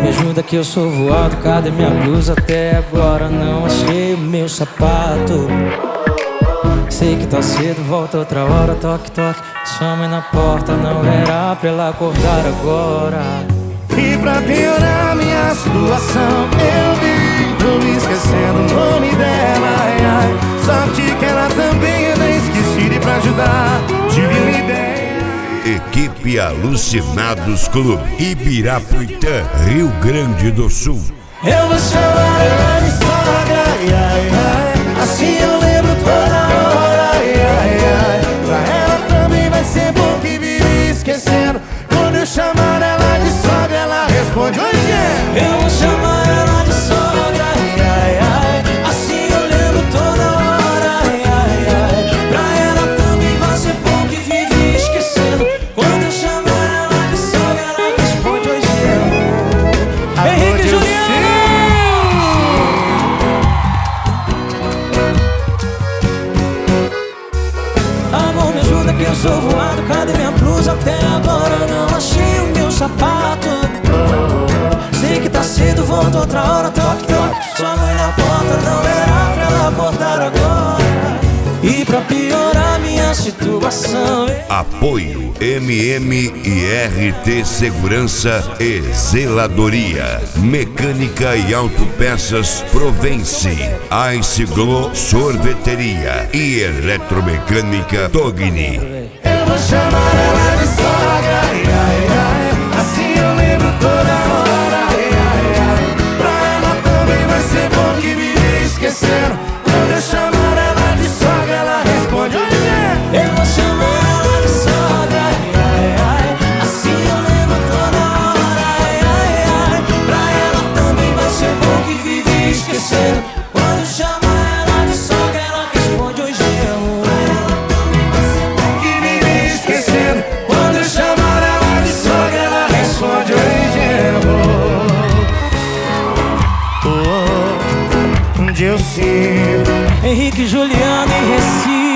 me ajuda que eu sou voado. Cadê minha blusa? Até agora não achei o meu sapato. Sei que tá cedo, volta outra hora. Toque, toque, sua mãe na porta. Não era pra ela acordar agora. E pra piorar minha situação, eu vivo me esquecendo o nome dela, ai, ai. Sorte que ela também é bem esquecida. E pra ajudar, tive uma ideia. Equipe Alucinados Clube, Ibirapuitã, Rio Grande do Sul. Eu vou chamar ela de sogra, ai, ai, ai. Assim eu lembro toda hora, ai, ai, ai. Pra ela também vai ser bom que vive esquecendo. Quando eu chamar ela de sogra, ela responde: oi, é. Eu vou chamar ela de sogra, ai, ai, ai. Assim eu lembro toda hora, ai, ai, ai. Pra ela também vai ser bom que vive esquecendo. Quando eu chamar ela de sogra, ela responde: oi, é. Henrique e Juliano! Amor, me ajuda que eu sou voado. Cadê minha blusa? Até agora não achei o meu sapato. Sei que tá cedo, volta outra hora. Toque, toque, sua mãe na porta. Não era pra ela acordar agora. E pra piorar minha situação, Apoio MM e RT Segurança e Zeladoria, Mecânica e Autopeças Provence, Ice Glow Sorveteria e Eletromecânica Togni. Eu vou chamar ela de sogra, ai, ai, ai. Assim eu lembro toda hora, ai, ai, ai. Pra ela também vai ser bom que vive esquecendo. Quando eu chamar ela de sogra, ela responde: oi, é. eu vou chamar ela de sogra, ai, ai, ai. Assim eu lembro toda hora, ai, ai, ai. Pra ela também vai ser bom que vive esquecendo. Quando eu chamar ela de sogra, ela responde: oi, gemo. Que vive esquecendo. Quando eu chamar ela de sogra, ela responde: oi, gemo. Oh, onde eu sigo. Henrique e Juliano em Recife.